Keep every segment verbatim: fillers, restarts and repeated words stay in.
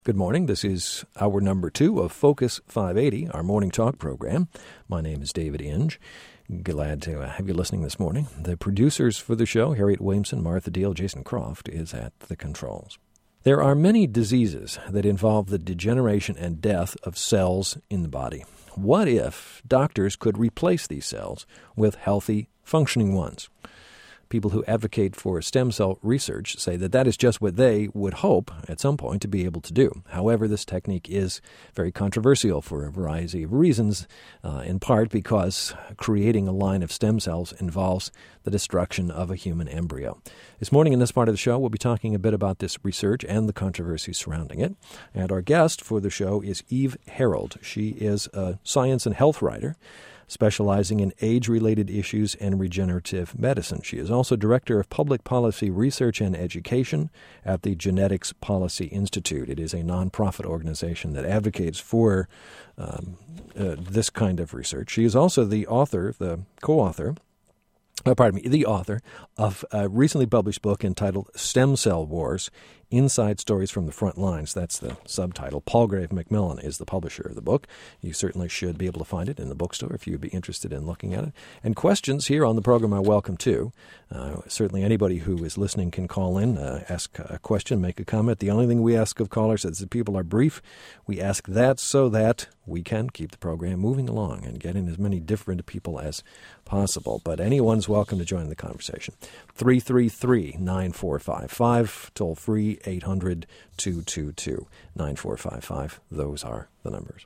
Good morning. This is hour number two of Focus five eighty, our morning talk program. My name is David Inge. Glad to have you listening this morning. The producers for the show, Harriet Williamson, Martha Deal, Jason Croft, is at the controls. There are many diseases that involve the degeneration and death of cells in the body. What if doctors could replace these cells with healthy, functioning ones? People who advocate for stem cell research say that that is just what they would hope at some point to be able to do. However, this technique is very controversial for a variety of reasons, uh, in part because creating a line of stem cells involves the destruction of a human embryo. This morning in this part of the show, we'll be talking a bit about this research and the controversy surrounding it. And our guest for the show is Eve Harold. She is a science and health writer, specializing in age-related issues and regenerative medicine. She is also Director of Public Policy Research and Education at the Genetics Policy Institute. It is a nonprofit organization that advocates for um, uh, this kind of research. She is also the author, the co-author, Uh, pardon me, the author of a recently published book entitled Stem Cell Wars, Inside Stories from the Front Lines. That's the subtitle. Palgrave Macmillan is the publisher of the book. You certainly should be able to find it in the bookstore if you'd be interested in looking at it. And questions here on the program are welcome, too. Uh, certainly anybody who is listening can call in, uh, ask a question, make a comment. The only thing we ask of callers is that people are brief. We ask that so that we can keep the program moving along and get in as many different people as possible. But anyone's welcome to join the conversation. three three three, nine four five five, toll free, eight hundred, two two two, nine four five five. Those are the numbers.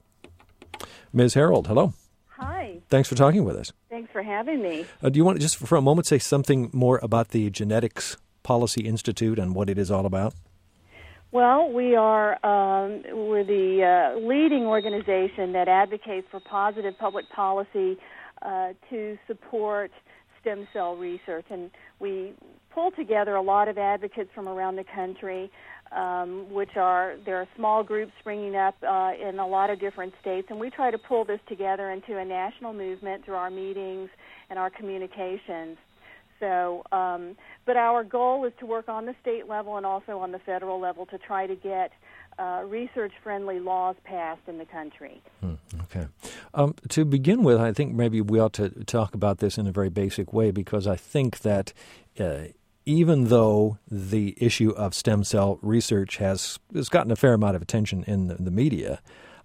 Miz Harold, hello. Hi. Thanks for talking with us. Thanks for having me. Uh, do you want to just for a moment say something more about the Genetics Policy Institute and what it is all about? Well, we are um, we're the uh, leading organization that advocates for positive public policy uh, to support stem cell research, and we pull together a lot of advocates from around the country, um, which are there are small groups springing up uh, in a lot of different states, and we try to pull this together into a national movement through our meetings and our communications. So, um, but our goal is to work on the state level and also on the federal level to try to get uh, research-friendly laws passed in the country. Hmm, okay. Um, to begin with, I think maybe we ought to talk about this in a very basic way, because I think that uh, even though the issue of stem cell research has, has gotten a fair amount of attention in the, the media,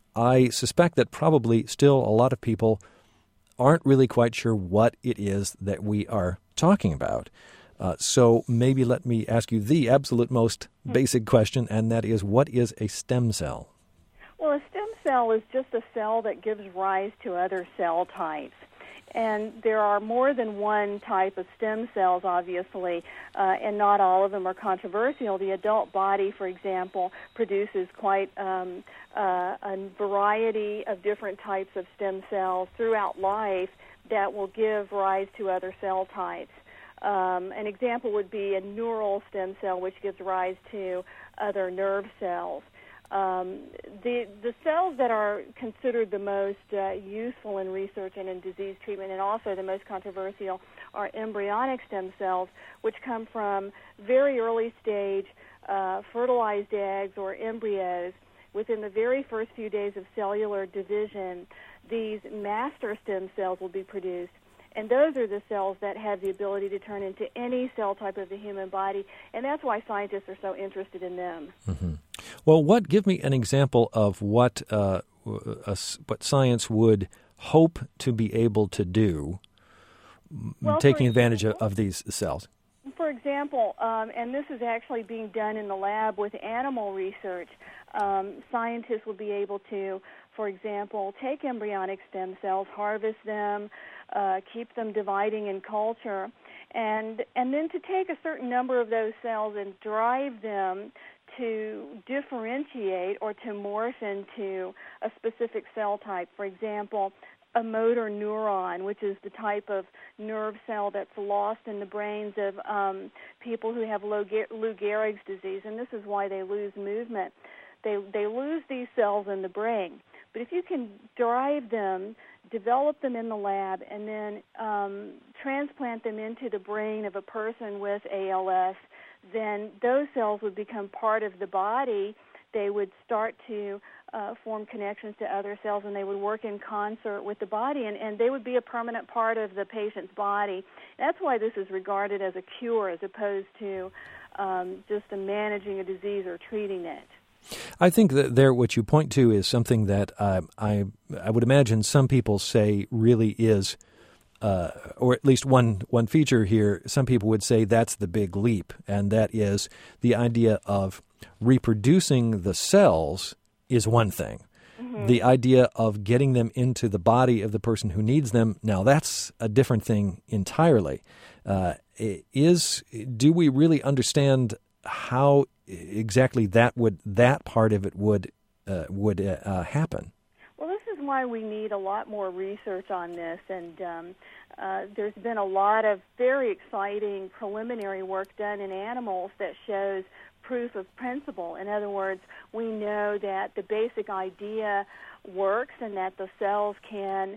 I suspect that probably still a lot of people aren't really quite sure what it is that we are talking about. Uh, so maybe let me ask you the absolute most basic question, and that is, what is a stem cell? Well, a stem cell is just a cell that gives rise to other cell types. And there are more than one type of stem cells, obviously, uh, and not all of them are controversial. The adult body, for example, produces quite um, uh, a variety of different types of stem cells throughout life that will give rise to other cell types. Um, an example would be a neural stem cell, which gives rise to other nerve cells. Um, the the cells that are considered the most uh, useful in research and in disease treatment, and also the most controversial, are embryonic stem cells, which come from very early stage uh, fertilized eggs or embryos. Within the very first few days of cellular division, these master stem cells will be produced. And those are the cells that have the ability to turn into any cell type of the human body, and that's why scientists are so interested in them. Mm-hmm. Well, what? Give me an example of what uh, a, what science would hope to be able to do, well, taking example, advantage of, of these cells. For example, um, and this is actually being done in the lab with animal research, um, scientists will be able to, for example, take embryonic stem cells, harvest them, uh, keep them dividing in culture, and and then to take a certain number of those cells and drive them to differentiate or to morph into a specific cell type. For example, a motor neuron, which is the type of nerve cell that's lost in the brains of um, people who have Lou Gehrig's disease, and this is why they lose movement. They they lose these cells in the brain. But if you can drive them, develop them in the lab, and then um, transplant them into the brain of a person with A L S, then those cells would become part of the body they would start to uh, form connections to other cells, and they would work in concert with the body, and, and they would be a permanent part of the patient's body. That's why this is regarded as a cure as opposed to um, just a managing a disease or treating it. I think that there, what you point to is something that uh, I I would imagine some people say really is, uh, or at least one one feature here. Some people would say that's the big leap, and that is the idea of reproducing the cells is one thing. Mm-hmm. The idea of getting them into the body of the person who needs them, now that's a different thing entirely. Uh, is do we really understand how exactly that would that part of it would uh, would uh, happen? Well, this is why we need a lot more research on this, and um, uh, there's been a lot of very exciting preliminary work done in animals that shows proof of principle. In other words, we know that the basic idea works and that the cells can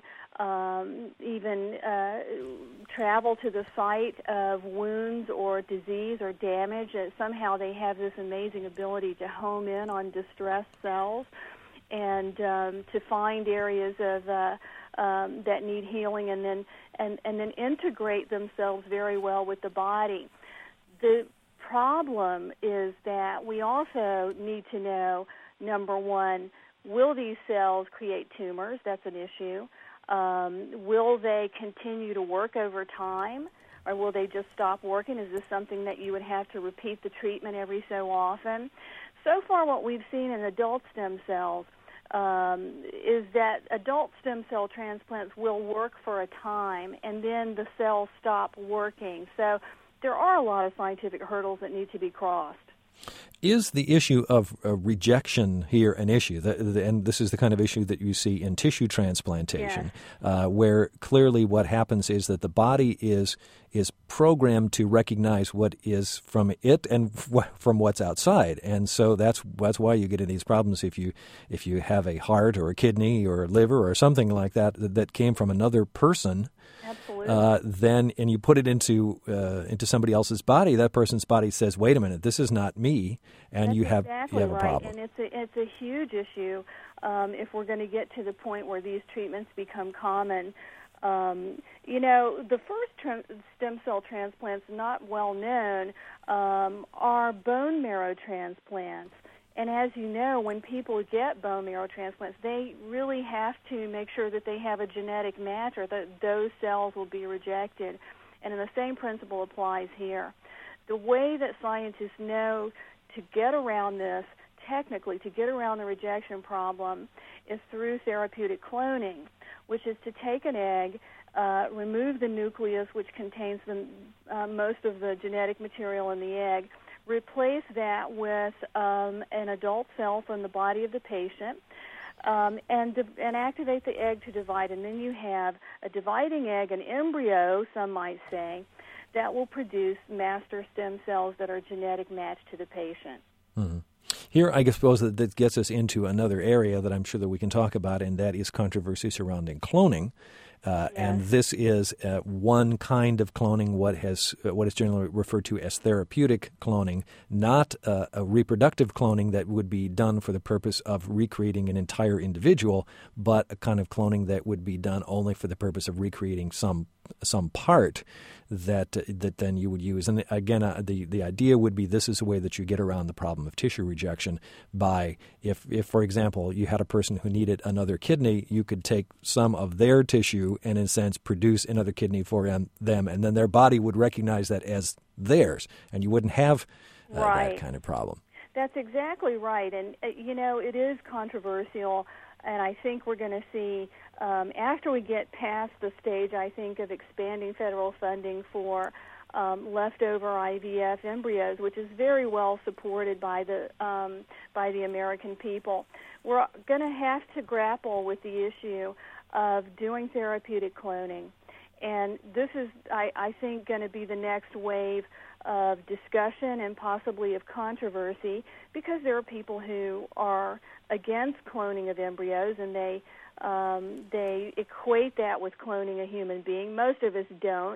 um, even uh, travel to the site of wounds or disease or damage. Uh, somehow they have this amazing ability to home in on distressed cells and um, to find areas of uh, um, that need healing, and then and, and then integrate themselves very well with the body. The problem is that we also need to know, number one, will these cells create tumors? That's an issue. Um, will they continue to work over time, or will they just stop working? Is this something that you would have to repeat the treatment every so often? So far, what we've seen in adult stem cells um, is that adult stem cell transplants will work for a time, and then the cells stop working. So there are a lot of scientific hurdles that need to be crossed. Is the issue of uh, rejection here an issue? The, the, and this is the kind of issue that you see in tissue transplantation, yes. uh, where clearly what happens is that the body is is programmed to recognize what is from it and f- from what's outside, and so that's that's why you get in these problems if you if you have a heart or a kidney or a liver or something like that that, that came from another person. Absolutely. Uh, then and you put it into uh, into somebody else's body. That person's body says, "Wait a minute, this is not me," and That's you have exactly you have a right. problem. And it's a it's a huge issue um, if we're going to get to the point where these treatments become common. Um, you know, the first tra- stem cell transplants, not well known, um, are bone marrow transplants. And as you know, when people get bone marrow transplants, they really have to make sure that they have a genetic match or that those cells will be rejected. And the same principle applies here. The way that scientists know to get around this, technically, to get around the rejection problem, is through therapeutic cloning, which is to take an egg, uh, remove the nucleus, which contains the, uh, most of the genetic material in the egg, replace that with um, an adult cell from the body of the patient, um, and, di- and activate the egg to divide. And then you have a dividing egg, an embryo, some might say, that will produce master stem cells that are genetic match to the patient. Mm-hmm. Here, I suppose that, that gets us into another area that I'm sure that we can talk about, and that is controversy surrounding cloning. Uh, yes. And this is uh, one kind of cloning, what has uh, what is generally referred to as therapeutic cloning, not uh, a reproductive cloning that would be done for the purpose of recreating an entire individual, but a kind of cloning that would be done only for the purpose of recreating some some part that uh, that then you would use. And again, uh, the the idea would be this is a way that you get around the problem of tissue rejection by if if for example you had a person who needed another kidney, you could take some of their tissue and in a sense produce another kidney for them, and then their body would recognize that as theirs, and you wouldn't have uh, right. that kind of problem. That's exactly right, and uh, you know it is controversial. And I think we're going to see, um, after we get past the stage, I think, of expanding federal funding for um, leftover I V F embryos, which is very well supported by the um, by the American people, we're going to have to grapple with the issue of doing therapeutic cloning. And this is, I, I think, going to be the next wave of discussion and possibly of controversy, because there are people who are against cloning of embryos, and they um, they equate that with cloning a human being. Most of us don't.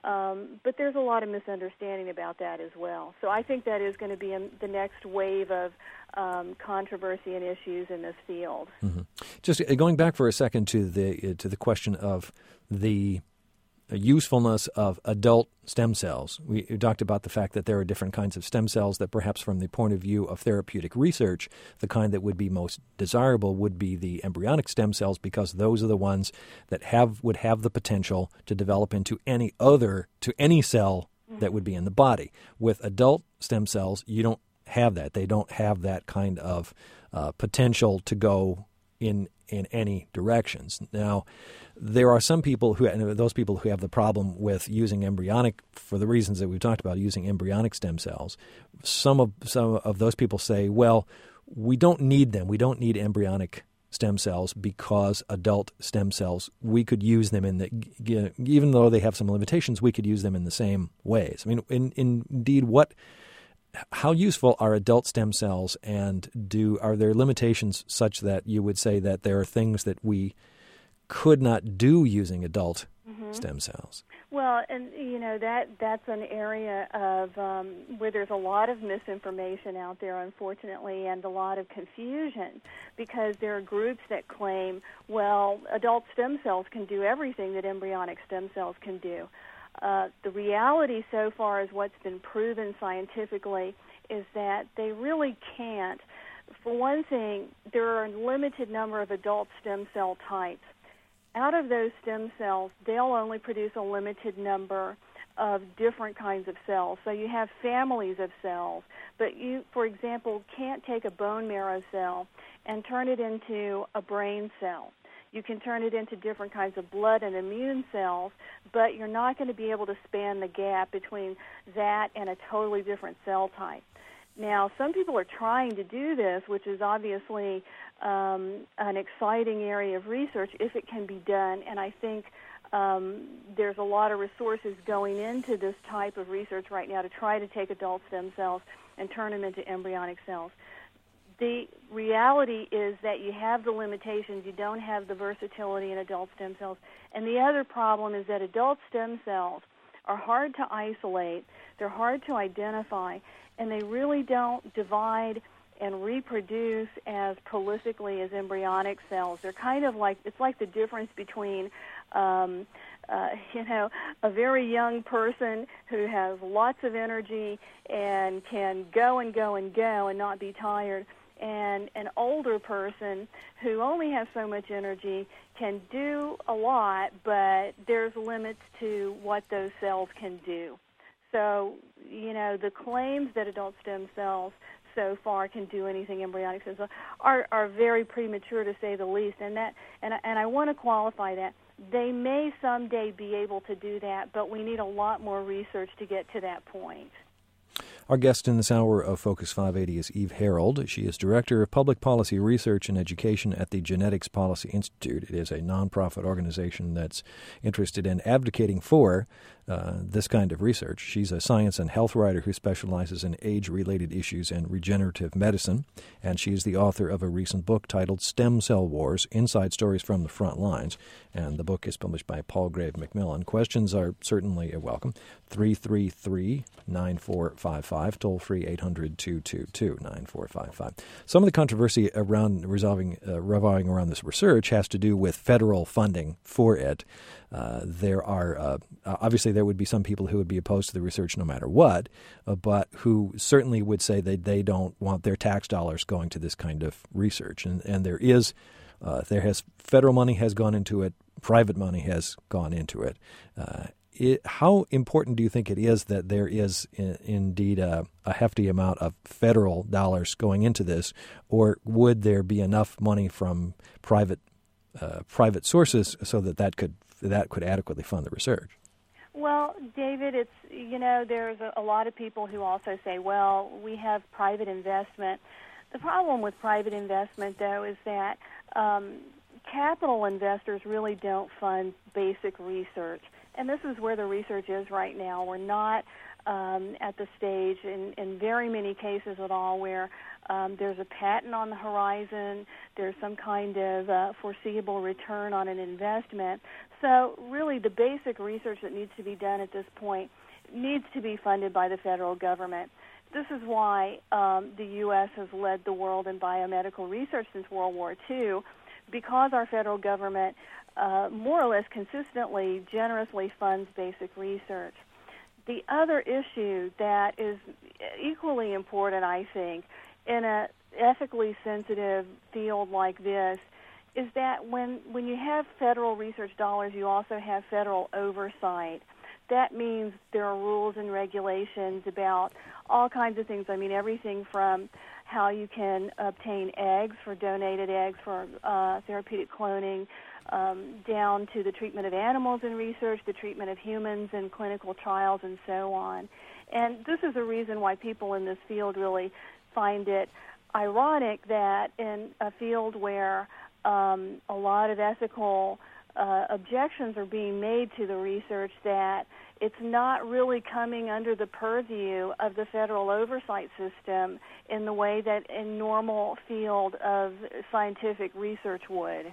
Um, but there's a lot of misunderstanding about that as well. So I think that is going to be in the next wave of um, controversy and issues in this field. Mm-hmm. Just going back for a second to the to the question of the usefulness of adult stem cells. We talked about the fact that there are different kinds of stem cells that perhaps from the point of view of therapeutic research, the kind that would be most desirable would be the embryonic stem cells, because those are the ones that have would have the potential to develop into any other, to any cell that would be in the body. With adult stem cells, you don't have that. They don't have that kind of uh, potential to go in in any directions. Now, there are some people who, and those people who have the problem with using embryonic, for the reasons that we've talked about, using embryonic stem cells. Some of some of those people say, well, we don't need them. We don't need embryonic stem cells because adult stem cells, we could use them in the, even though they have some limitations, we could use them in the same ways. I mean, in, in, indeed, what how useful are adult stem cells, and do are there limitations such that you would say that there are things that we could not do using adult mm-hmm. stem cells? Well, and you know that that's an area of um, where there's a lot of misinformation out there, unfortunately, and a lot of confusion, because there are groups that claim, well, adult stem cells can do everything that embryonic stem cells can do. Uh, the reality so far is what's been proven scientifically is that they really can't. For one thing, there are a limited number of adult stem cell types. Out of those stem cells, they'll only produce a limited number of different kinds of cells. So you have families of cells, but you, for example, can't take a bone marrow cell and turn it into a brain cell. You can turn it into different kinds of blood and immune cells, but you're not going to be able to span the gap between that and a totally different cell type. Now, some people are trying to do this, which is obviously um, an exciting area of research if it can be done, and I think um, there's a lot of resources going into this type of research right now to try to take adult stem cells and turn them into embryonic cells. The reality is that you have the limitations. You don't have the versatility in adult stem cells. And the other problem is that adult stem cells are hard to isolate, they're hard to identify, and they really don't divide and reproduce as prolifically as embryonic cells. They're kind of like, it's like the difference between, um, uh, you know, a very young person who has lots of energy and can go and go and go and not be tired, and an older person who only has so much energy, can do a lot, but there's limits to what those cells can do. So, you know, the claims that adult stem cells so far can do anything embryonic cells are, are very premature, to say the least. And that, and, and I want to qualify that. They may someday be able to do that, but we need a lot more research to get to that point. Our guest in this hour of Focus five eighty is Eve Harold. She is Director of Public Policy Research and Education at the Genetics Policy Institute. It is a nonprofit organization that's interested in advocating for uh, this kind of research. She's a science and health writer who specializes in age-related issues and regenerative medicine, and she is the author of a recent book titled Stem Cell Wars, Inside Stories from the Front Lines, and the book is published by Palgrave Macmillan. Questions are certainly welcome. three three three, nine four five five, toll-free eight hundred, two two two, nine four five five. Some of the controversy around resolving, uh, revolving around this research has to do with federal funding for it. Uh, there are, uh, obviously there would be some people who would be opposed to the research no matter what, uh, but who certainly would say that they don't want their tax dollars going to this kind of research. And, and there is, uh, there has, federal money has gone into it, private money has gone into it. Uh, It, how important do you think it is that there is in, indeed a, a hefty amount of federal dollars going into this, or would there be enough money from private uh, private sources so that that could that could adequately fund the research? Well, David, it's, you know, there's a, a lot of people who also say, well, we have private investment. The problem with private investment, though, is that um, capital investors really don't fund basic research. And this is where the research is right now. We're not um, at the stage, in, in very many cases at all, where um, there's a patent on the horizon, there's some kind of uh, foreseeable return on an investment. So really the basic research that needs to be done at this point needs to be funded by the federal government. This is why um, the U S has led the world in biomedical research since World War Two, because our federal government uh, more or less consistently, generously funds basic research. The other issue that is equally important, I think, in an ethically sensitive field like this is that when, when you have federal research dollars, you also have federal oversight. That means there are rules and regulations about all kinds of things. I mean, everything from how you can obtain eggs for donated eggs for uh, therapeutic cloning, um, down to the treatment of animals in research, the treatment of humans in clinical trials, and so on. And this is a reason why people in this field really find it ironic that in a field where um, a lot of ethical uh, objections are being made to the research, that it's not really coming under the purview of the federal oversight system in the way that a normal field of scientific research would.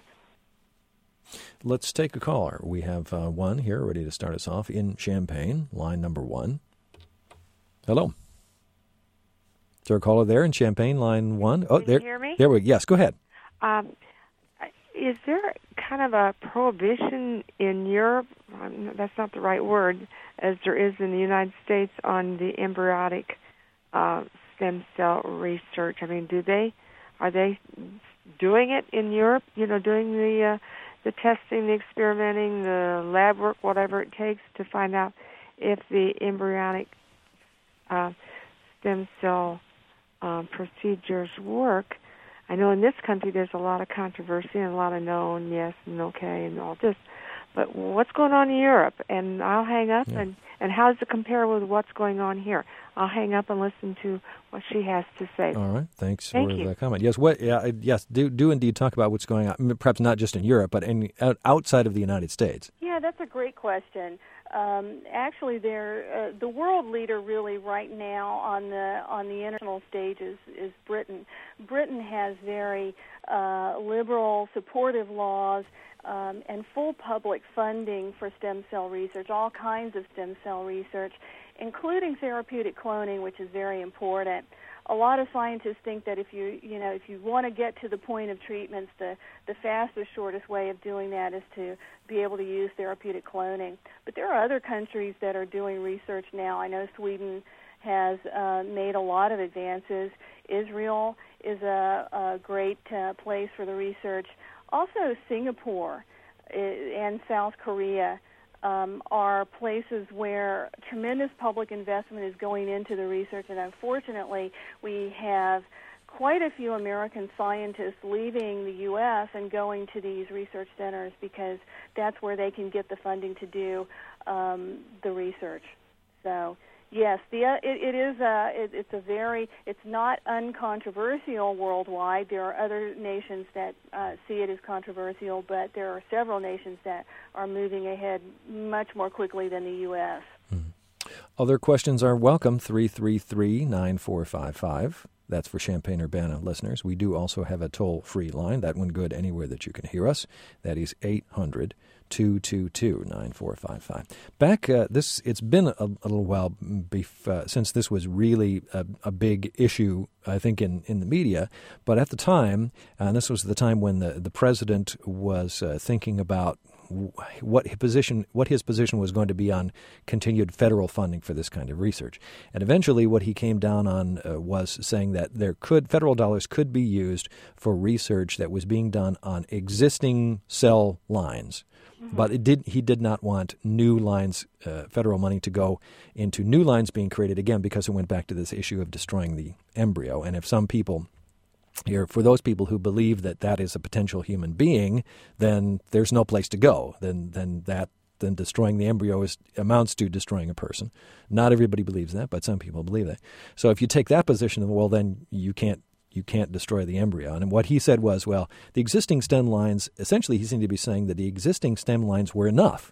Let's take a caller. We have uh, one here ready to start us off in Champaign, line number one. Hello. Is there a caller there in Champaign, line one? Oh, Can there. you hear me? There we. Yes, go ahead. Um, is there kind of a prohibition in Europe? Um, that's not the right word, as there is in the United States on the embryonic uh, stem cell research. I mean, do they are they doing it in Europe? You know, doing the uh, the testing, the experimenting, the lab work, whatever it takes to find out if the embryonic uh, stem cell uh, procedures work. I know in this country there's a lot of controversy and a lot of no and yes and okay and all this. But what's going on in Europe? And I'll hang up, yeah. and, and how does it compare with what's going on here? I'll hang up and listen to what she has to say. All right. Thanks Thank for you. the comment. Yes, what? Yeah, yes, do do indeed talk about what's going on, perhaps not just in Europe, but in, outside of the United States. Yeah, that's a great question. Um, actually, there, uh, the world leader really right now on the on the international stage is, is Britain. Britain has very uh, liberal, supportive laws um, and full public funding for stem cell research, all kinds of stem cell research, including therapeutic cloning, which is very important. A lot of scientists think that if you, you know, if you want to get to the point of treatments, the, the fastest, shortest way of doing that is to be able to use therapeutic cloning. But there are other countries that are doing research now. I know Sweden has uh, made a lot of advances. Israel is a, a great uh, place for the research. Also, Singapore and South Korea Um, are places where tremendous public investment is going into the research, and unfortunately we have quite a few American scientists leaving the U S and going to these research centers because that's where they can get the funding to do um, the research. So yes, the uh, it, it is a it, it's a very it's not uncontroversial worldwide. There are other nations that uh, see it as controversial, but there are several nations that are moving ahead much more quickly than the U S. Mm. Other questions are welcome. three three three, nine four five five. That's for Champaign-Urbana listeners. We do also have a toll-free line. That one good anywhere that you can hear us. That is eight hundred, two two two, nine four five five. Back, uh, this it's been a, a little while bef- uh, since this was really a, a big issue, I think, in, in the media. But at the time, uh, and this was the time when the, the president was uh, thinking about what his position what his position was going to be on continued federal funding for this kind of research. And eventually what he came down on uh, was saying that there could federal dollars could be used for research that was being done on existing cell lines. Mm-hmm. But it did he did not want new lines, uh, federal money to go into new lines being created again, because it went back to this issue of destroying the embryo. And if some people Here, for those people who believe that that is a potential human being, then there's no place to go. Then, then that, then destroying the embryo is amounts to destroying a person. Not everybody believes that, but some people believe that. So, if you take that position, well, then you can't you can't destroy the embryo. And what he said was, well, the existing stem lines. Essentially, he seemed to be saying that the existing stem lines were enough.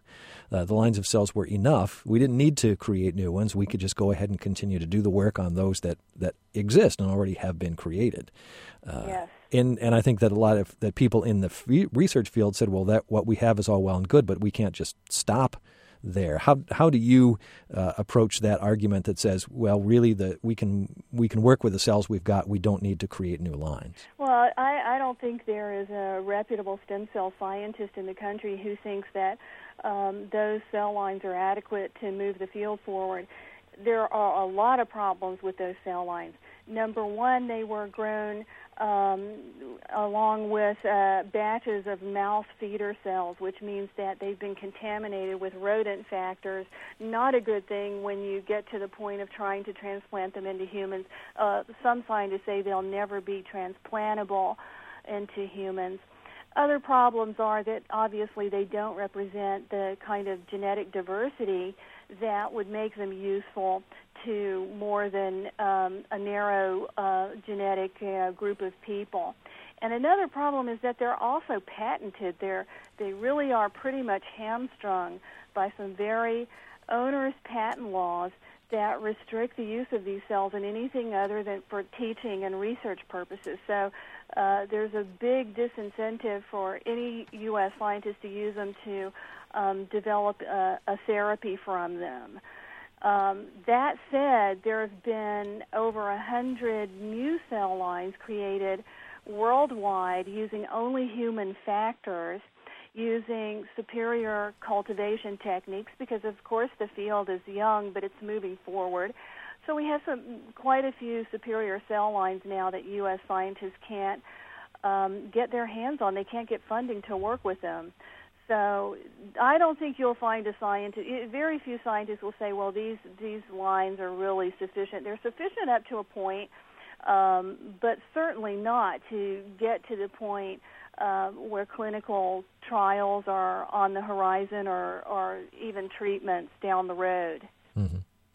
uh, the lines of cells were enough. We didn't need to create new ones. We could just go ahead and continue to do the work on those that, that exist and already have been created. Uh, yes. And and I think that a lot of that people in the f- research field said, well, that what we have is all well and good, but we can't just stop there. How how do you uh, approach that argument that says, well, really, the we can we can work with the cells we've got. We don't need to create new lines. Well, I, I don't think there is a reputable stem cell scientist in the country who thinks that um, those cell lines are adequate to move the field forward. There are a lot of problems with those cell lines. Number one, they were grown um, along with uh, batches of mouse feeder cells, which means that they've been contaminated with rodent factors. Not a good thing when you get to the point of trying to transplant them into humans. Uh, some scientists say they'll never be transplantable into humans. Other problems are that obviously they don't represent the kind of genetic diversity that would make them useful to more than um, a narrow uh, genetic uh, group of people. And another problem is that they're also patented. They're, they really are pretty much hamstrung by some very onerous patent laws that restrict the use of these cells in anything other than for teaching and research purposes. So uh, there's a big disincentive for any U S scientist to use them to um, develop a, a therapy from them. Um, that said, there have been over a hundred new cell lines created worldwide using only human factors, using superior cultivation techniques, because of course the field is young, but it's moving forward. So we have some quite a few superior cell lines now that U S scientists can't um, get their hands on. They can't get funding to work with them. So I don't think you'll find a scientist. Very few scientists will say, well, these these lines are really sufficient. They're sufficient up to a point, um, but certainly not to get to the point uh, where clinical trials are on the horizon or, or even treatments down the road. Mm-hmm.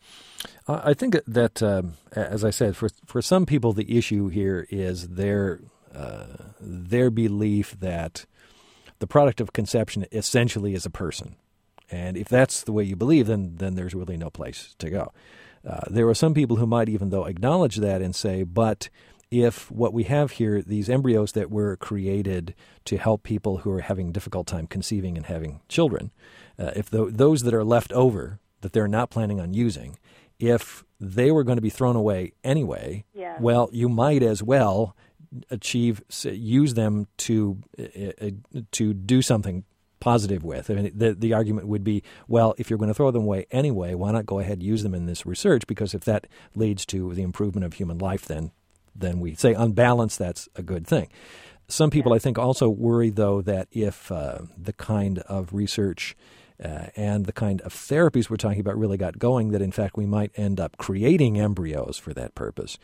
I think that, um, as I said, for for some people, the issue here is their uh, their belief that the product of conception essentially is a person. And if that's the way you believe, then then there's really no place to go. Uh, there are some people who might even, though, acknowledge that and say, but if what we have here, these embryos that were created to help people who are having a difficult time conceiving and having children, uh, if the, those that are left over that they're not planning on using, if they were going to be thrown away anyway, yeah. well, you might as well achieve, use them to uh, to do something positive with. I mean, the the argument would be, well, if you're going to throw them away anyway, why not go ahead and use them in this research? Because if that leads to the improvement of human life, then then we say on balance that's a good thing. Some people, yeah. I think, also worry though that if uh, the kind of research uh, and the kind of therapies we're talking about really got going, that in fact we might end up creating embryos for that purpose.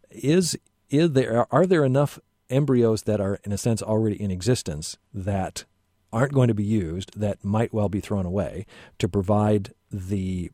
Is Is there, are there enough embryos that are, in a sense, already in existence that aren't going to be used, that might well be thrown away, to provide the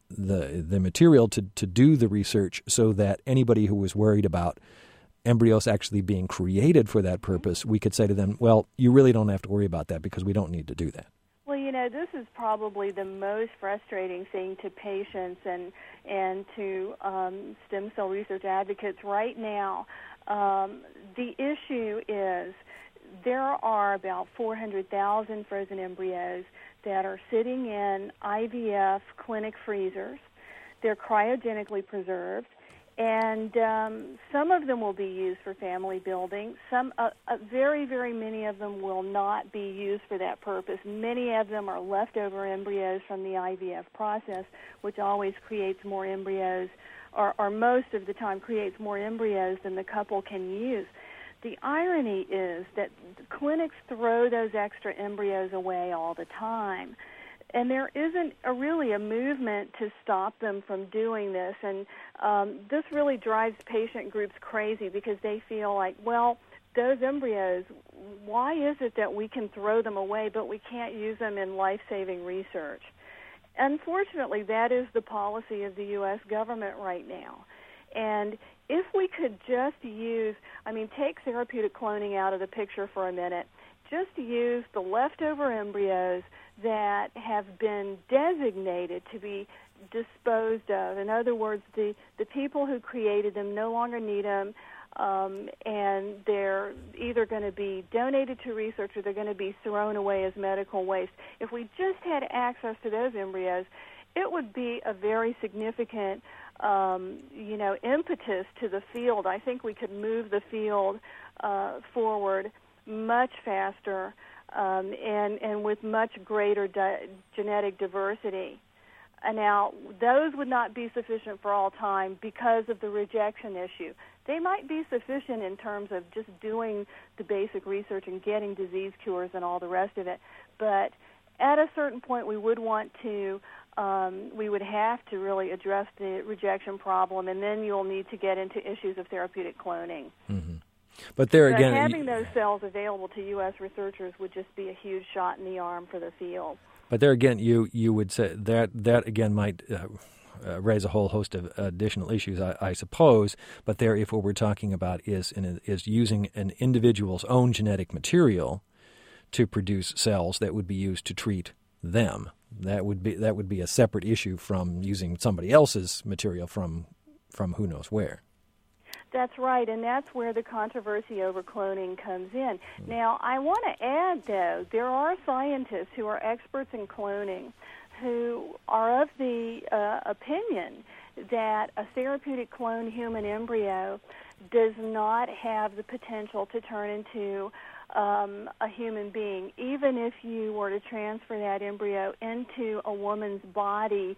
the the material to, to do the research so that anybody who was worried about embryos actually being created for that purpose, we could say to them, well, you really don't have to worry about that because we don't need to do that? Well, you know, this is probably the most frustrating thing to patients and and to um, stem cell research advocates right now. Um, the issue is there are about four hundred thousand frozen embryos that are sitting in I V F clinic freezers. They're cryogenically preserved. And um, some of them will be used for family building. Some, uh, uh, very, very many of them will not be used for that purpose. Many of them are leftover embryos from the I V F process, which always creates more embryos, or, or most of the time creates more embryos than the couple can use. The irony is that clinics throw those extra embryos away all the time. And there isn't a, really a movement to stop them from doing this. And um, this really drives patient groups crazy because they feel like, well, those embryos, why is it that we can throw them away but we can't use them in life-saving research? Unfortunately, that is the policy of the U S government right now. And if we could just use, I mean, take therapeutic cloning out of the picture for a minute just use the leftover embryos that have been designated to be disposed of. In other words, the, the people who created them no longer need them, um, and they're either going to be donated to research or they're going to be thrown away as medical waste. If we just had access to those embryos, it would be a very significant, um, you know, impetus to the field. I think we could move the field uh, forward much faster um, and, and with much greater di- genetic diversity. And now, those would not be sufficient for all time because of the rejection issue. They might be sufficient in terms of just doing the basic research and getting disease cures and all the rest of it. But at a certain point, we would want to, um, we would have to really address the rejection problem, and then you'll need to get into issues of therapeutic cloning. Mm-hmm. But there but again, having those cells available to U S researchers would just be a huge shot in the arm for the field. But there again, you you would say that that again might uh, uh, raise a whole host of additional issues, I, I suppose. But there, if what we're talking about is in, is using an individual's own genetic material to produce cells that would be used to treat them, that would be that would be a separate issue from using somebody else's material from from who knows where. That's right, and that's where the controversy over cloning comes in. Now, I want to add, though, there are scientists who are experts in cloning who are of the uh, opinion that a therapeutic cloned human embryo does not have the potential to turn into um, a human being. Even if you were to transfer that embryo into a woman's body,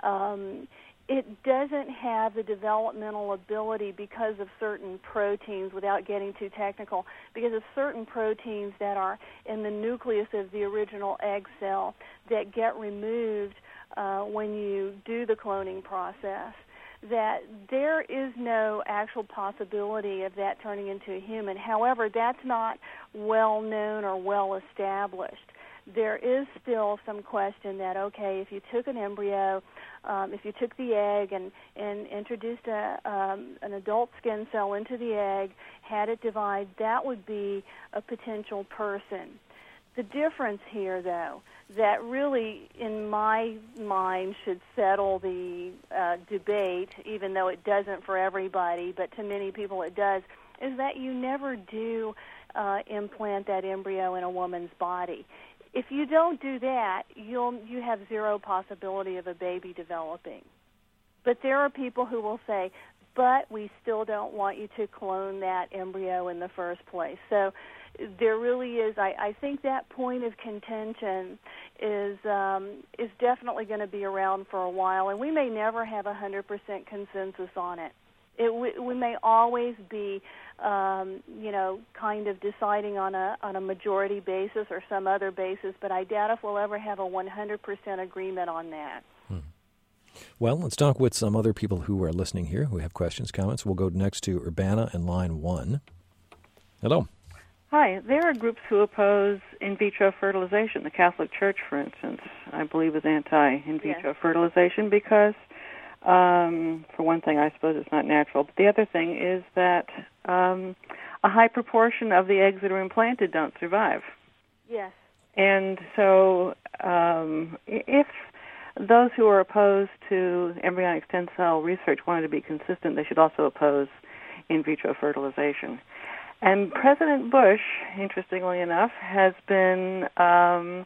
um, it doesn't have the developmental ability because of certain proteins, without getting too technical, because of certain proteins that are in the nucleus of the original egg cell that get removed uh, when you do the cloning process, that there is no actual possibility of that turning into a human. However, that's not well known or well established. There is still some question that, okay, if you took an embryo, um, if you took the egg and, and introduced a, um, an adult skin cell into the egg, had it divide, that would be a potential person. The difference here, though, that really, in my mind, should settle the uh, debate, even though it doesn't for everybody, but to many people it does, is that you never do uh, implant that embryo in a woman's body. If you don't do that, you'll you have zero possibility of a baby developing. But there are people who will say, but we still don't want you to clone that embryo in the first place. So there really is, I, I think that point of contention is um, is definitely going to be around for a while, and we may never have a one hundred percent consensus on it. It we, we may always be, um, you know, kind of deciding on a on a majority basis or some other basis, but I doubt if we'll ever have a one hundred percent agreement on that. Hmm. Well, let's talk with some other people who are listening here who have questions, comments. We'll go next to Urbana in line one. Hello. Hi. There are groups who oppose in vitro fertilization. The Catholic Church, for instance, I believe is anti-in vitro yes. fertilization because, um, for one thing, I suppose it's not natural. But the other thing is that um, a high proportion of the eggs that are implanted don't survive. Yes. And so um, if those who are opposed to embryonic stem cell research wanted to be consistent, they should also oppose in vitro fertilization. And President Bush, interestingly enough, has been um,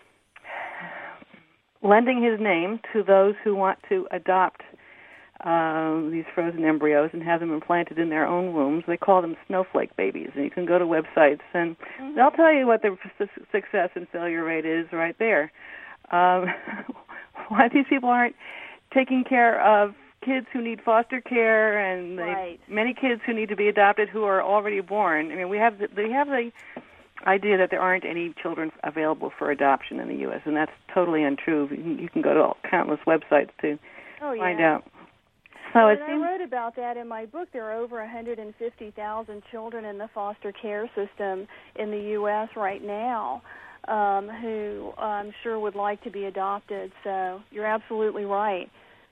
lending his name to those who want to adopt um, these frozen embryos and have them implanted in their own wombs. They call them snowflake babies. And you can go to websites, and mm-hmm. they'll tell you what the su- success and failure rate is right there. Um, why these people aren't taking care of kids who need foster care and right. they, many kids who need to be adopted who are already born. I mean, we have the, we have the idea that there aren't any children available for adoption in the U S, and that's totally untrue. You can, you can go to all, countless websites to oh, find yeah. out. So well, it and seems, I wrote about that in my book. There are over one hundred fifty thousand children in the foster care system in the U S right now um, who I'm sure would like to be adopted. So you're absolutely right.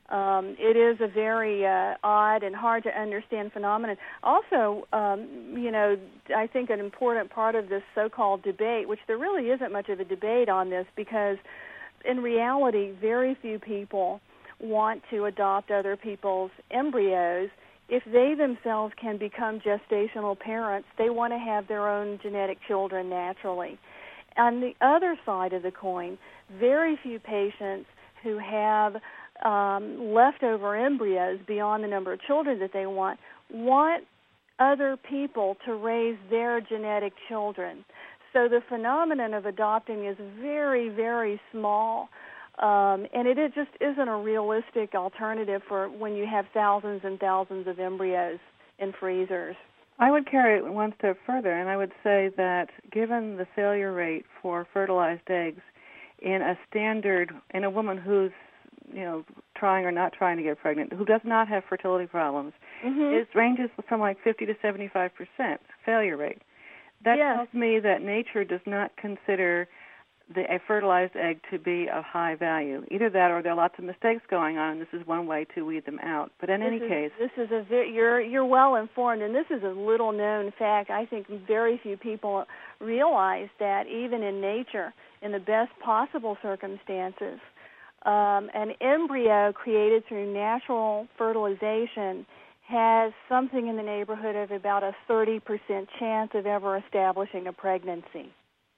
Um, it is a very uh, odd and hard to understand phenomenon. Also, um, you know, I think an important part of this so-called debate, which there really isn't much of a debate on this, because in reality, very few people want to adopt other people's embryos. If they themselves can become gestational parents, they want to have their own genetic children naturally. On the other side of the coin, very few patients who have um, leftover embryos beyond the number of children that they want, want other people to raise their genetic children. So the phenomenon of adopting is very, very small, um, and it, it just isn't a realistic alternative for when you have thousands and thousands of embryos in freezers. I would carry it one step further, and I would say that given the failure rate for fertilized eggs in a standard, in a woman who's, you know, trying or not trying to get pregnant, who does not have fertility problems, mm-hmm. it ranges from like fifty to seventy-five percent failure rate. That yes. tells me that nature does not consider the a fertilized egg to be of high value. Either that, or there are lots of mistakes going on, and this is one way to weed them out. But in this any is, case, this is a very, you're you're well informed, and this is a little known fact. I think very few people realize that even in nature, in the best possible circumstances, um, an embryo created through natural fertilization has something in the neighborhood of about a thirty percent chance of ever establishing a pregnancy.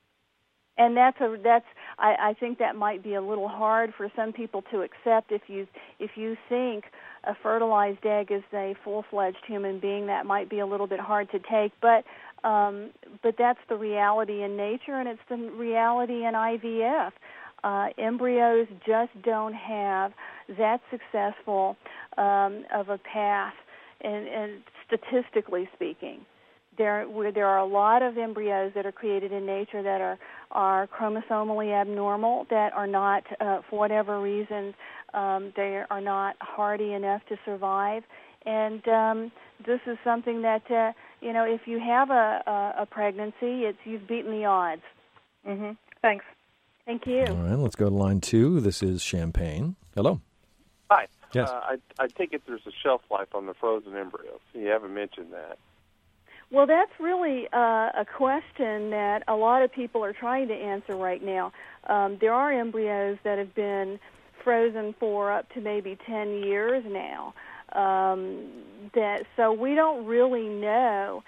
And that's a that's I, I think that might be a little hard for some people to accept. If you if you think a fertilized egg is a full-fledged human being, that might be a little bit hard to take. But um, but that's the reality in nature, and it's the reality in I V F. Uh, embryos just don't have that successful um, of a path, and, and statistically speaking. There, where there are a lot of embryos that are created in nature that are, are chromosomally abnormal, that are not, uh, for whatever reason, um, they are not hardy enough to survive. And um, this is something that, uh, you know, if you have a, a, a pregnancy, it's you've beaten the odds. Mm-hmm. Thanks. Thank you. All right, let's go to line two. This is Champagne. Hello. Hi. Yes. Uh, I, I take it there's a shelf life on the frozen embryos. You haven't mentioned that. Well, that's really uh, a question that a lot of people are trying to answer right now. Um, there are embryos that have been frozen for up to maybe ten years now. Um, that so we don't really know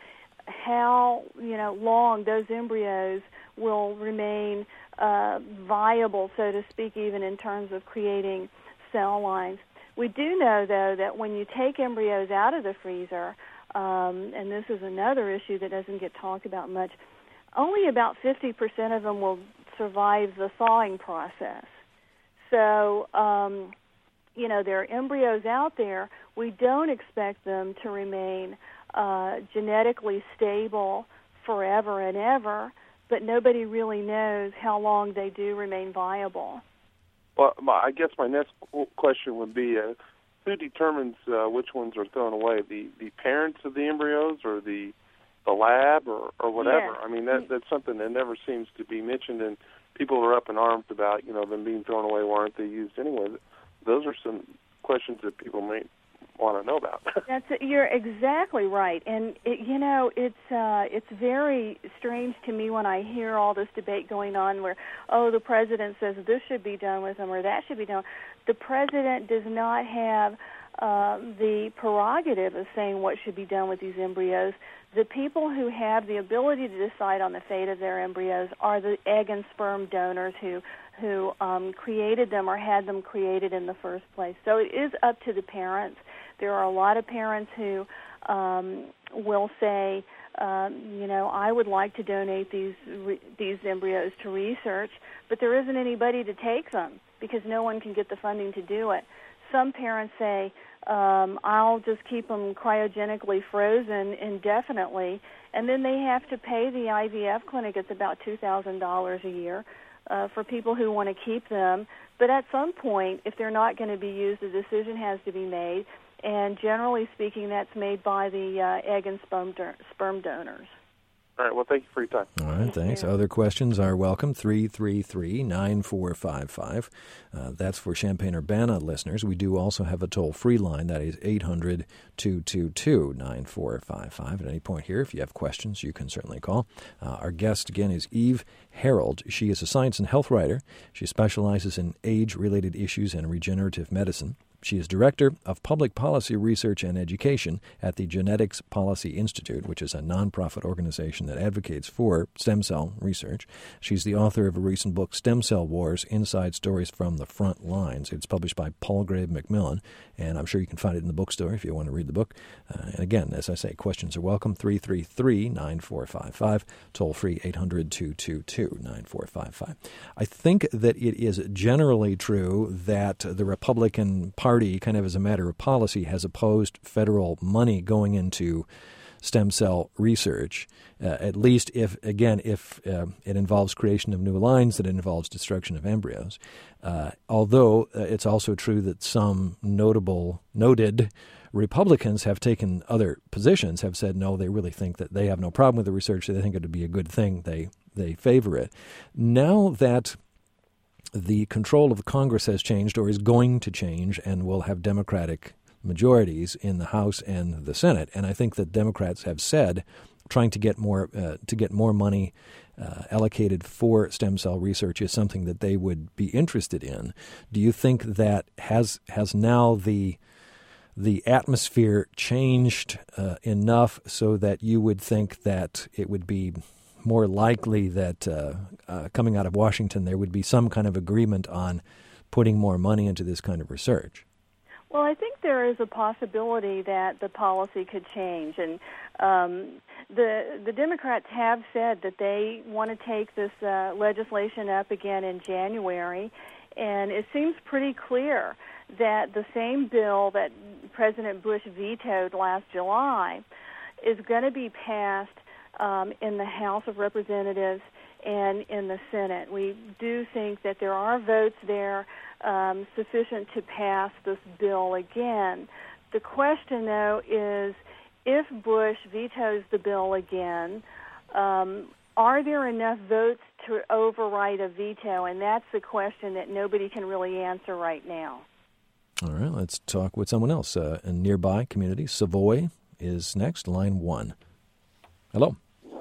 how you know long those embryos will remain uh, viable, so to speak, even in terms of creating cell lines. We do know, though, that when you take embryos out of the freezer, Um, and this is another issue that doesn't get talked about much, only about fifty percent of them will survive the thawing process. So, um, you know, there are embryos out there. We don't expect them to remain uh, genetically stable forever and ever, but nobody really knows how long they do remain viable. Well, my, I guess my next question would be, uh, who determines uh, which ones are thrown away? The the parents of the embryos, or the the lab, or, or whatever? Yeah. I mean, that that's something that never seems to be mentioned, and people are up in arms about, you know, them being thrown away. Why aren't they used anyway? Those are some questions that people may want to know about. That's you're exactly right, and it, you know it's uh, it's very strange to me when I hear all this debate going on where, oh, the president says this should be done with them or that should be done. The president does not have uh, the prerogative of saying what should be done with these embryos. The people who have the ability to decide on the fate of their embryos are the egg and sperm donors who who um, created them or had them created in the first place. So it is up to the parents. There are a lot of parents who um, will say, um, you know, I would like to donate these re- these embryos to research, but there isn't anybody to take them because no one can get the funding to do it. Some parents say, um, I'll just keep them cryogenically frozen indefinitely, and then they have to pay the I V F clinic. It's about two thousand dollars a year uh, for people who want to keep them. But at some point, if they're not going to be used, a decision has to be made. And generally speaking, that's made by the uh, egg and sperm, do- sperm donors. All right. Well, thank you for your time. All right, thanks. Other questions are welcome. three three three, nine four five five. Uh, that's for Champaign-Urbana listeners. We do also have a toll-free line. That is eight hundred, two two two, nine four five five. At any point here, if you have questions, you can certainly call. Uh, our guest, again, is Eve Harold. She is a science and health writer. She specializes in age-related issues and regenerative medicine. She is Director of Public Policy Research and Education at the Genetics Policy Institute, which is a nonprofit organization that advocates for stem cell research. She's the author of a recent book, Stem Cell Wars, Inside Stories from the Front Lines. It's published by Palgrave Macmillan, and I'm sure you can find it in the bookstore if you want to read the book. Uh, and again, as I say, questions are welcome, three three three, nine four five five, toll-free eight hundred, two two two, nine four five five. I think that it is generally true that the Republican Party Party, kind of as a matter of policy, has opposed federal money going into stem cell research, uh, at least if, again, if uh, it involves creation of new lines, that it involves destruction of embryos. Uh, although uh, it's also true that some notable, noted Republicans have taken other positions, have said, no, they really think that they have no problem with the research. They think it would be a good thing. They, they favor it. Now that the control of Congress has changed or is going to change and will have Democratic majorities in the House and the Senate. And I think that Democrats have said trying to get more uh, to get more money uh, allocated for stem cell research is something that they would be interested in. Do you think that has has now the the atmosphere changed uh, enough so that you would think that it would be more likely that uh, uh, coming out of Washington there would be some kind of agreement on putting more money into this kind of research? Well, I think there is a possibility that the policy could change, and um, the the Democrats have said that they want to take this uh, legislation up again in January, and it seems pretty clear that the same bill that President Bush vetoed last July is going to be passed Um, in the House of Representatives and in the Senate. We do think that there are votes there um, sufficient to pass this bill again. The question, though, is if Bush vetoes the bill again, um, are there enough votes to override a veto? And that's the question that nobody can really answer right now. All right, let's talk with someone else. Uh, a nearby community, Savoy is next, line one. Hello.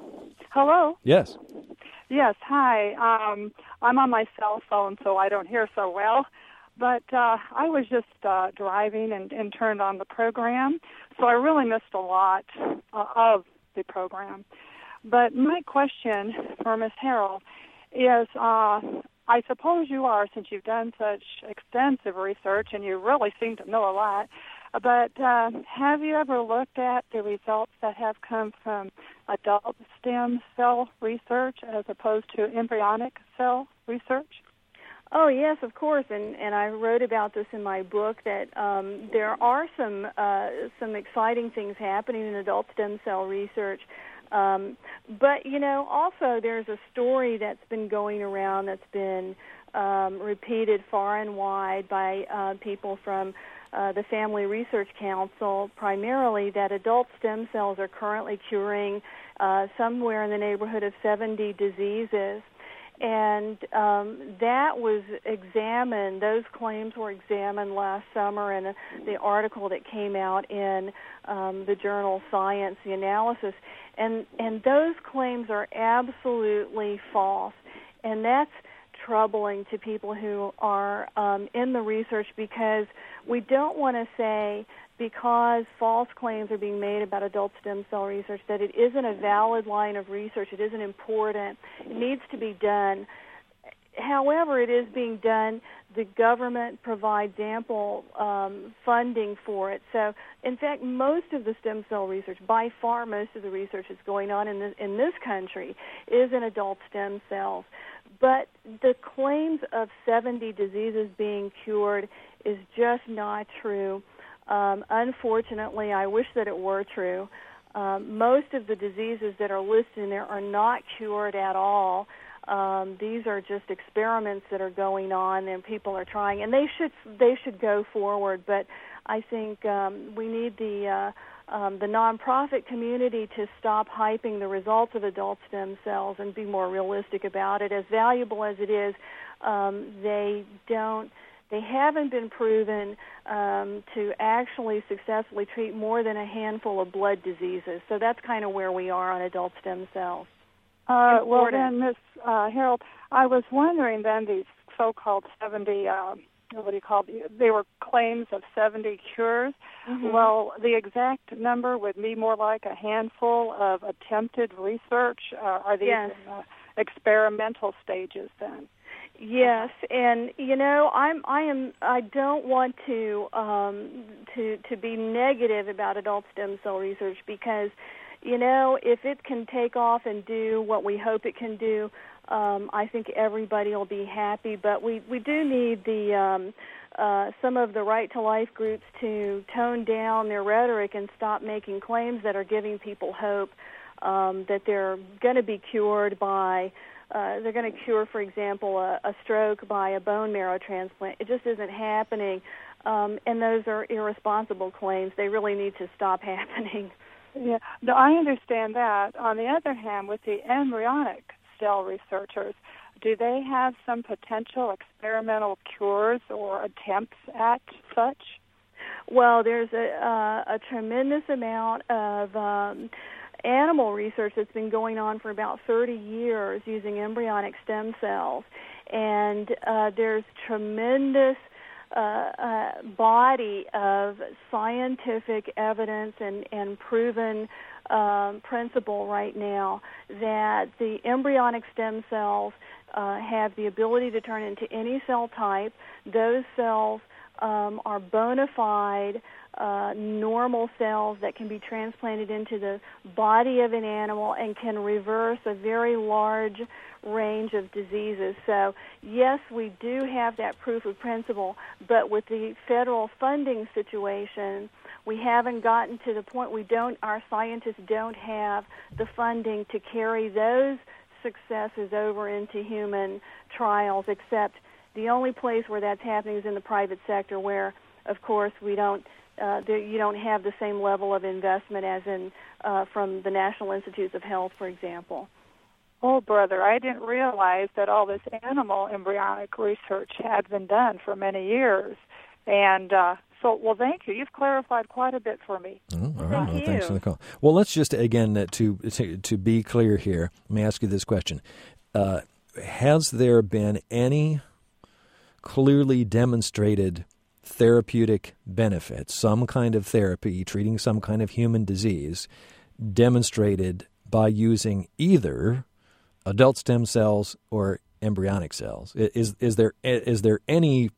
Hello? Yes. Yes, hi. Um, I'm on my cell phone, so I don't hear so well. But uh, I was just uh, driving and, and turned on the program, so I really missed a lot uh, of the program. But my question for Miz Harold is, uh, I suppose you are, since you've done such extensive research and you really seem to know a lot, but uh, have you ever looked at the results that have come from adult stem cell research as opposed to embryonic cell research? Oh, yes, of course, and, and I wrote about this in my book that um, there are some uh, some exciting things happening in adult stem cell research. Um, but, you know, also there's a story that's been going around that's been um, repeated far and wide by uh, people from Uh, the Family Research Council, primarily, that adult stem cells are currently curing uh, somewhere in the neighborhood of seventy diseases. And um, that was examined, those claims were examined last summer in a, the article that came out in um, the journal Science, the analysis. And, and those claims are absolutely false. And that's troubling to people who are um, in the research, because we don't want to say, because false claims are being made about adult stem cell research, that it isn't a valid line of research, it isn't important, it needs to be done. However, it is being done. The government provides ample um, funding for it. So, in fact, most of the stem cell research, by far most of the research that's going on in this, in this country is in adult stem cells. But the claims of seventy diseases being cured is just not true. Um, unfortunately, I wish that it were true. Um, most of the diseases that are listed in there are not cured at all. Um, these are just experiments that are going on, and people are trying, and they should they should go forward. But I think um, we need the uh, um, the nonprofit community to stop hyping the results of adult stem cells and be more realistic about it. As valuable as it is, um, they don't. They haven't been proven um, to actually successfully treat more than a handful of blood diseases. So that's kind of where we are on adult stem cells. Uh, well, then, Miz Uh, Harold, I was wondering then these so-called seventy, uh, what do you call it? They were claims of seventy cures. Mm-hmm. Well, the exact number would be more like a handful of attempted research. Uh, are these yes. in, uh, experimental stages then? Yes, and you know, I'm I am I don't want to um, to to be negative about adult stem cell research because, you know, if it can take off and do what we hope it can do, um, I think everybody will be happy. But we, we do need the um, uh, some of the Right to Life groups to tone down their rhetoric and stop making claims that are giving people hope um, that they're going to be cured by. Uh, they're going to cure, for example, a, a stroke by a bone marrow transplant. It just isn't happening, um, and those are irresponsible claims. They really need to stop happening. Yeah, no, I understand that. On the other hand, with the embryonic cell researchers, do they have some potential experimental cures or attempts at such? Well, there's a, uh, a tremendous amount of um, animal research that's been going on for about thirty years using embryonic stem cells, and uh, there's tremendous uh, uh, body of scientific evidence and, and proven um, principle right now that the embryonic stem cells uh, have the ability to turn into any cell type. Those cells um, are bona fide Uh, normal cells that can be transplanted into the body of an animal and can reverse a very large range of diseases. So, yes, we do have that proof of principle, but with the federal funding situation, we haven't gotten to the point we don't, our scientists don't have the funding to carry those successes over into human trials, except the only place where that's happening is in the private sector where, of course, we don't Uh, there, you don't have the same level of investment as in uh, from the National Institutes of Health, for example. Oh, brother, I didn't realize that all this animal embryonic research had been done for many years. And uh, so, well, thank you. You've clarified quite a bit for me. Oh, all right. Thank well, you. thanks for the call. Well, let's just, again, uh, to, to, to be clear here, let me ask you this question. Uh, has there been any clearly demonstrated therapeutic benefit, some kind of therapy treating some kind of human disease, demonstrated by using either adult stem cells or embryonic cells? Is is there is there any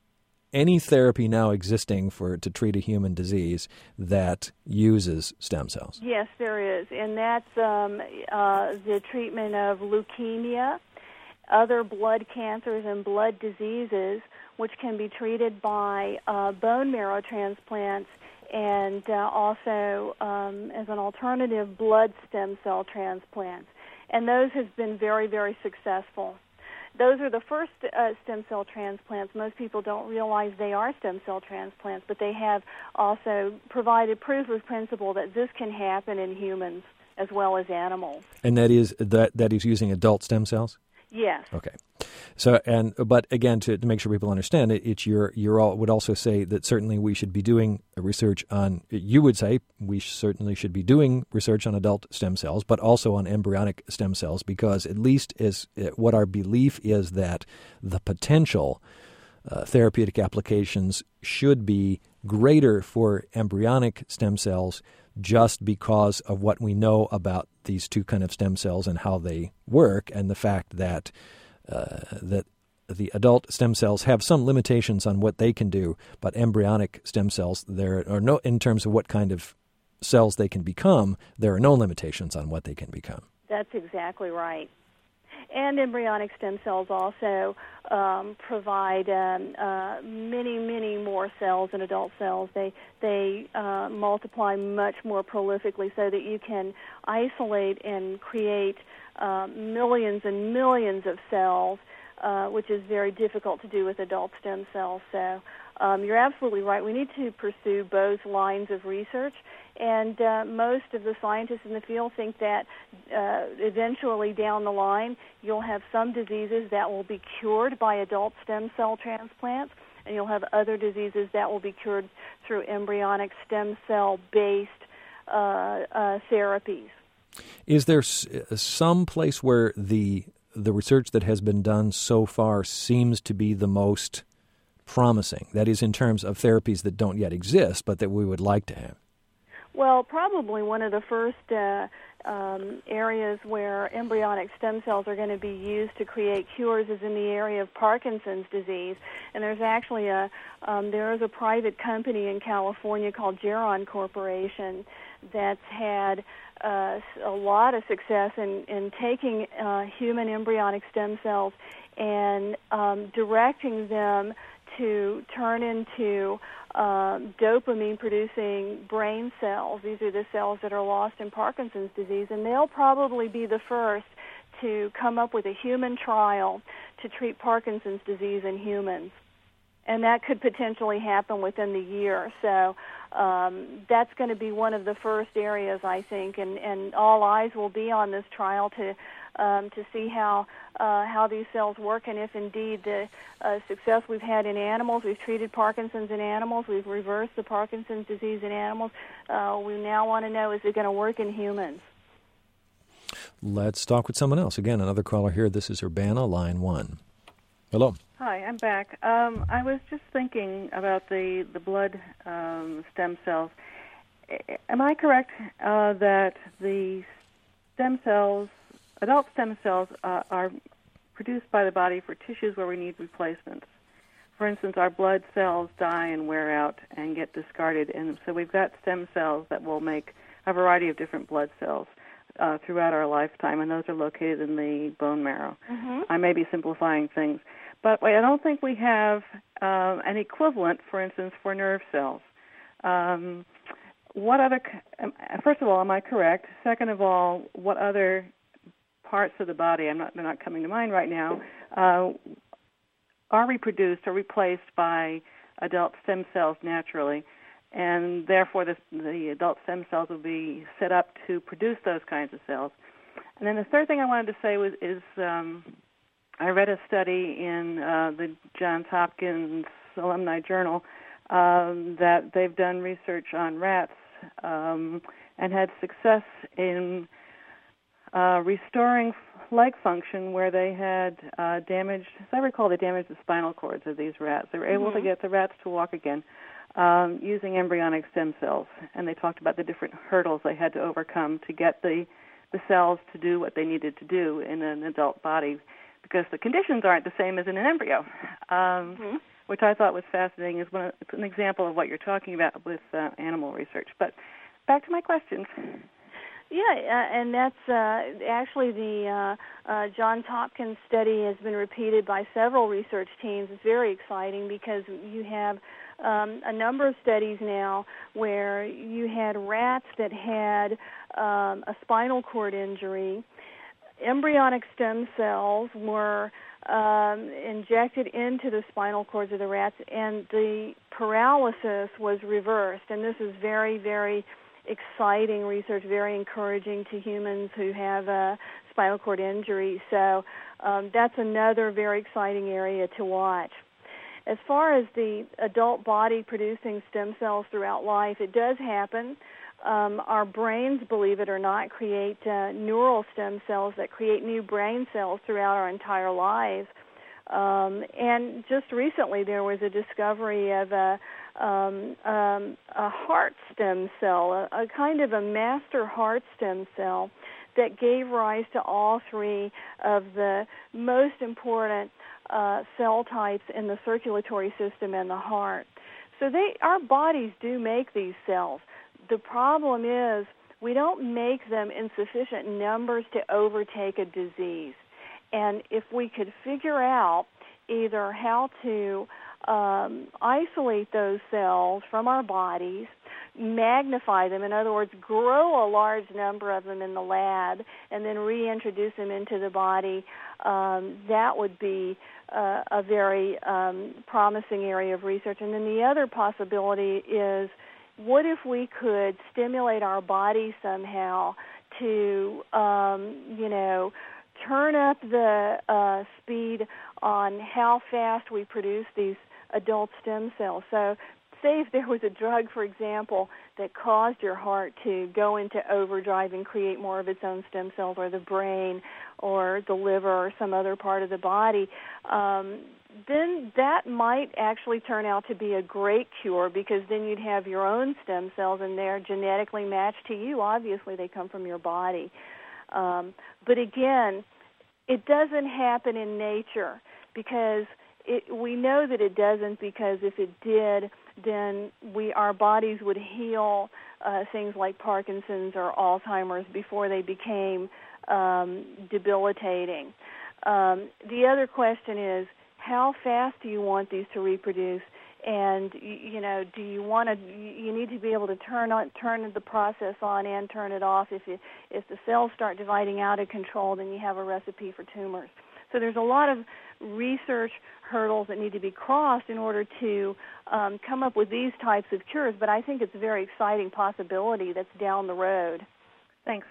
any therapy now existing for to treat a human disease that uses stem cells? Yes, there is, and that's um, uh, the treatment of leukemia, other blood cancers, and blood diseases, which can be treated by uh, bone marrow transplants and uh, also um, as an alternative blood stem cell transplants. And those have been very, very successful. Those are the first uh, stem cell transplants. Most people don't realize they are stem cell transplants, but they have also provided proof of principle that this can happen in humans as well as animals. And that is that that is using adult stem cells? Yes. Okay. So, and but again, to, to make sure people understand it, it's your your all would also say that certainly we should be doing research on. You would say we certainly should be doing research on adult stem cells, but also on embryonic stem cells, because at least is what our belief is that the potential uh, therapeutic applications should be greater for embryonic stem cells, just because of what we know about these two kind of stem cells and how they work, and the fact that uh, that the adult stem cells have some limitations on what they can do, but embryonic stem cells, there are no, in terms of what kind of cells they can become, there are no limitations on what they can become. That's exactly right. And embryonic stem cells also um, provide um, uh, many, many more cells than adult cells. They they uh, multiply much more prolifically, so that you can isolate and create uh, millions and millions of cells, uh, which is very difficult to do with adult stem cells. So um, you're absolutely right. We need to pursue both lines of research, and uh, most of the scientists in the field think that uh, eventually down the line you'll have some diseases that will be cured by adult stem cell transplants, and you'll have other diseases that will be cured through embryonic stem cell-based uh, uh, therapies. Is there s- some place where the the research that has been done so far seems to be the most promising? That is, in terms of therapies that don't yet exist, but that we would like to have. Well, probably one of the first uh, um, areas where embryonic stem cells are going to be used to create cures is in the area of Parkinson's disease. And there's actually a um, there is a private company in California called Geron Corporation that's had uh, a lot of success in, in taking uh, human embryonic stem cells and um, directing them to turn into uh, dopamine-producing brain cells. These are the cells that are lost in Parkinson's disease, and they'll probably be the first to come up with a human trial to treat Parkinson's disease in humans. And that could potentially happen within the year. So um, that's going to be one of the first areas, I think, and, and all eyes will be on this trial to um, to see how uh, how these cells work, and if indeed the uh, success we've had in animals, we've treated Parkinson's in animals, we've reversed the Parkinson's disease in animals, uh, we now want to know, is it going to work in humans? Let's talk with someone else. Again, another caller here. This is Urbana, line one. Hello. Hi, I'm back. Um, I was just thinking about the, the blood um, stem cells. Am I correct uh, that the stem cells, adult stem cells, uh, are produced by the body for tissues where we need replacements? For instance, our blood cells die and wear out and get discarded, and so we've got stem cells that will make a variety of different blood cells uh, throughout our lifetime, and those are located in the bone marrow. Mm-hmm. I may be simplifying things. But I don't think we have uh, an equivalent, for instance, for nerve cells. Um, what other? First of all, am I correct? Second of all, what other parts of the body? I'm not. They're not coming to mind right now. Uh, are reproduced or replaced by adult stem cells naturally, and therefore the, the adult stem cells will be set up to produce those kinds of cells. And then the third thing I wanted to say was is. Um, I read a study in uh, the Johns Hopkins Alumni Journal um, that they've done research on rats um, and had success in uh, restoring leg function where they had uh, damaged, as I recall, they damaged the spinal cords of these rats. They were able mm-hmm. to get the rats to walk again um, using embryonic stem cells, and they talked about the different hurdles they had to overcome to get the, the cells to do what they needed to do in an adult body, because the conditions aren't the same as in an embryo, um, mm-hmm. which I thought was fascinating. Is one, it's an example of what you're talking about with uh, animal research. But back to my questions. Yeah, uh, and that's uh, actually the uh, uh, Johns Hopkins study has been repeated by several research teams. It's very exciting because you have um, a number of studies now where you had rats that had um, a spinal cord injury. Embryonic stem cells were um, injected into the spinal cords of the rats, and the paralysis was reversed. And this is very, very exciting research, very encouraging to humans who have a spinal cord injury. So um, that's another very exciting area to watch. As far as the adult body producing stem cells throughout life, it does happen. Um, our brains, believe it or not, create uh, neural stem cells that create new brain cells throughout our entire lives. Um, and just recently there was a discovery of a, um, um, a heart stem cell, a, a kind of a master heart stem cell that gave rise to all three of the most important uh, cell types in the circulatory system and the heart. So they, our bodies do make these cells. The problem is we don't make them in sufficient numbers to overtake a disease. And if we could figure out either how to um, isolate those cells from our bodies, magnify them, in other words, grow a large number of them in the lab and then reintroduce them into the body, um, that would be uh, a very um, promising area of research. And then the other possibility is, what if we could stimulate our body somehow to, um, you know, turn up the uh, speed on how fast we produce these adult stem cells. So say if there was a drug, for example, that caused your heart to go into overdrive and create more of its own stem cells, or the brain or the liver or some other part of the body, um, then that might actually turn out to be a great cure, because then you'd have your own stem cells and they're genetically matched to you. Obviously, they come from your body. Um, but again, it doesn't happen in nature, because it, we know that it doesn't, because if it did, then we our bodies would heal uh, things like Parkinson's or Alzheimer's before they became um, debilitating. Um, the other question is, how fast do you want these to reproduce? And, you know, do you want to, you need to be able to turn on, turn the process on and turn it off. If you, if the cells start dividing out of control, then you have a recipe for tumors. So there's a lot of research hurdles that need to be crossed in order to um, come up with these types of cures. But I think it's a very exciting possibility that's down the road. Thanks.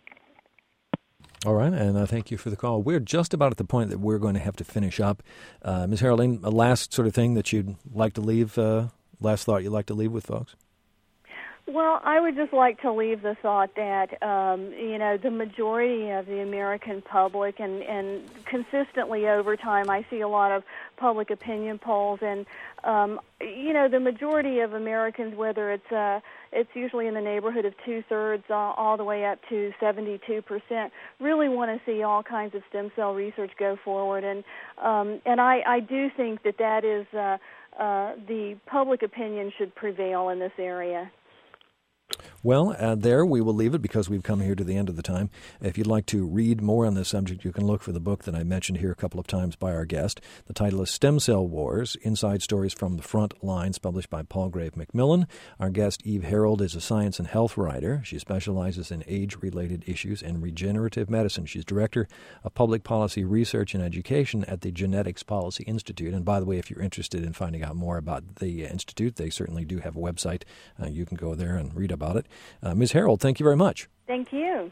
All right, and I thank you for the call. We're just about at the point that we're going to have to finish up. Uh, Miz Haroldine, a last sort of thing that you'd like to leave, uh, last thought you'd like to leave with folks? Well, I would just like to leave the thought that, um, you know, the majority of the American public, and, and consistently over time, I see a lot of public opinion polls, and, um, you know, the majority of Americans, whether it's uh, it's usually in the neighborhood of two-thirds uh, all the way up to seventy-two percent, really want to see all kinds of stem cell research go forward. And, um, and I, I do think that that is uh, uh, the public opinion should prevail in this area. Well, uh, there we will leave it, because we've come here to the end of the time. If you'd like to read more on this subject, you can look for the book that I mentioned here a couple of times by our guest. The title is Stem Cell Wars, Inside Stories from the Front Lines, published by Palgrave Macmillan. Our guest, Eve Harold, is a science and health writer. She specializes in age-related issues and regenerative medicine. She's director of public policy research and education at the Genetics Policy Institute. And by the way, if you're interested in finding out more about the Institute, they certainly do have a website. Uh, you can go there and read about it. Uh, Miz Harold, thank you very much. Thank you.